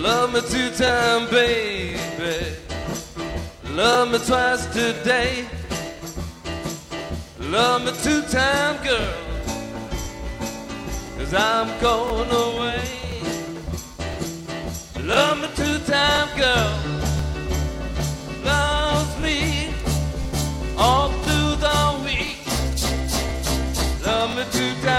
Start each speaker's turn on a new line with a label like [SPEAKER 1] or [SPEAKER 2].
[SPEAKER 1] Love me two-time, baby. Love me twice today. Love me two-time, girl. 'Cause I'm going away. Love me two-time, girl. Loves me all through the week. Love me two-time.